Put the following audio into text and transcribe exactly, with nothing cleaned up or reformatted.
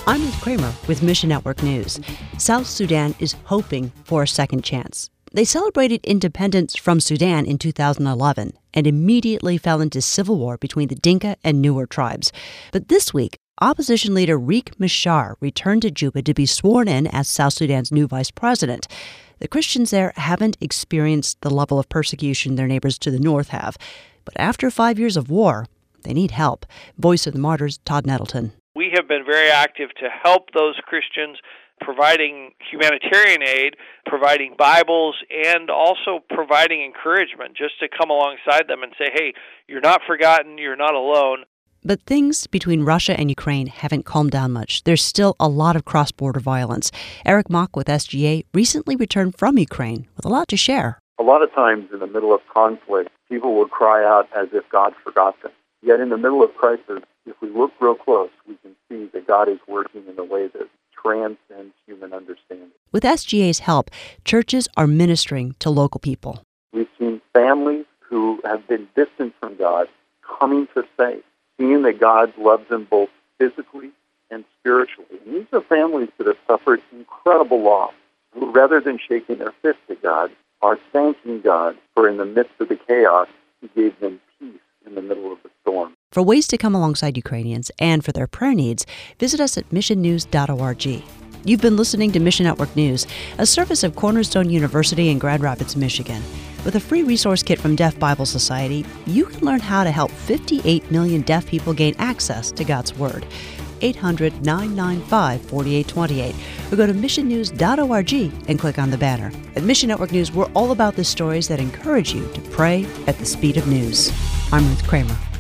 I'm Ruth Kramer with Mission Network News. South Sudan is hoping for a second chance. They celebrated independence from Sudan in two thousand eleven and immediately fell into civil war between the Dinka and Nuer tribes. But this week, opposition leader Riek Machar returned to Juba to be sworn in as South Sudan's new vice president. The Christians there haven't experienced the level of persecution their neighbors to the north have. But after five years of war, they need help. Voice of the Martyrs, Todd Nettleton. We have been very active to help those Christians, providing humanitarian aid, providing Bibles, and also providing encouragement just to come alongside them and say, hey, you're not forgotten, you're not alone. But things between Russia and Ukraine haven't calmed down much. There's still a lot of cross-border violence. Eric Mock with S G A recently returned from Ukraine with a lot to share. A lot of times in the middle of conflict, people will cry out as if God forgot them. Yet in the middle of crisis, if we look real close, we can see that God is working in a way that transcends human understanding. With S G A's help, churches are ministering to local people. We've seen families who have been distant from God coming to faith, seeing that God loves them both physically and spiritually. And these are families that have suffered incredible loss, who rather than shaking their fist at God, are thanking God for in the midst of the chaos, He gave them peace in the middle of the storm. For ways to come alongside Ukrainians and for their prayer needs, visit us at mission news dot org. You've been listening to Mission Network News, a service of Cornerstone University in Grand Rapids, Michigan. With a free resource kit from Deaf Bible Society, you can learn how to help fifty-eight million deaf people gain access to God's Word. eight hundred, nine nine five, four eight two eight or go to mission news dot org and click on the banner. At Mission Network News, we're all about the stories that encourage you to pray at the speed of news. I'm Ruth Kramer.